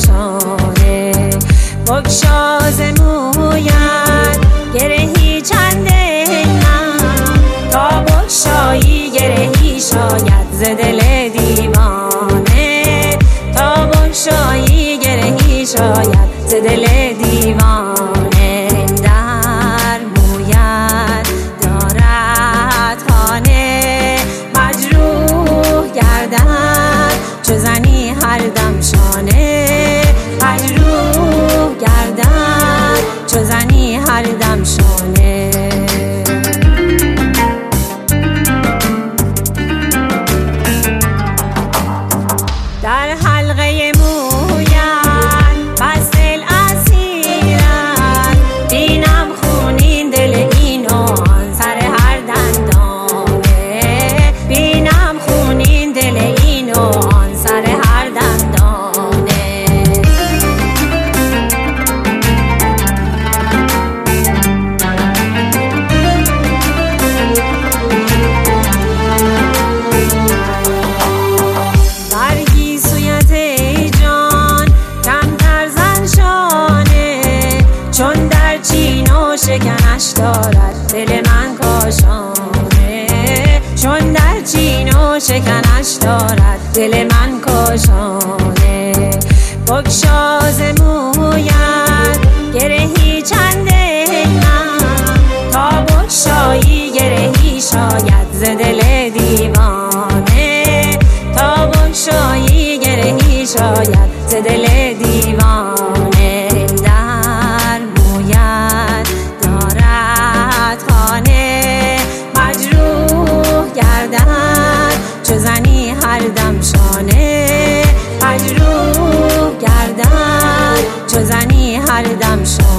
کاشانه بگشاز مویت گرهی چنده نم تا بگشایی گرهی شاید ز دل دیوانه تا بگشایی گرهی شاید ز دل دیوانه در مویت دارد خانه مجروح گردد چو زنی هر دم شانه مجروح گردد چو زنی هر دم شانه در حلقه مویت بس دل اسیرت بینم خونین دل این و آن سر هر دندانه بینم خونین دل این و آن سر هر دندانه برگی سویت ای جان کمتر زن شانه چون در چین و شکنش دارد دل من کاشانه چون در چین و شکنش دارد دل من کاشانه بگشاز مویت گرهی چنده نم تا بگشایی گرهی شاید ز دل دیوانه تا بگشایی گرهی شاید ز دل دیوانه در مویت دارد خانه مجروح گردد چو زنی هر دم شانه مجروح گردد چو زنی هر دم شانه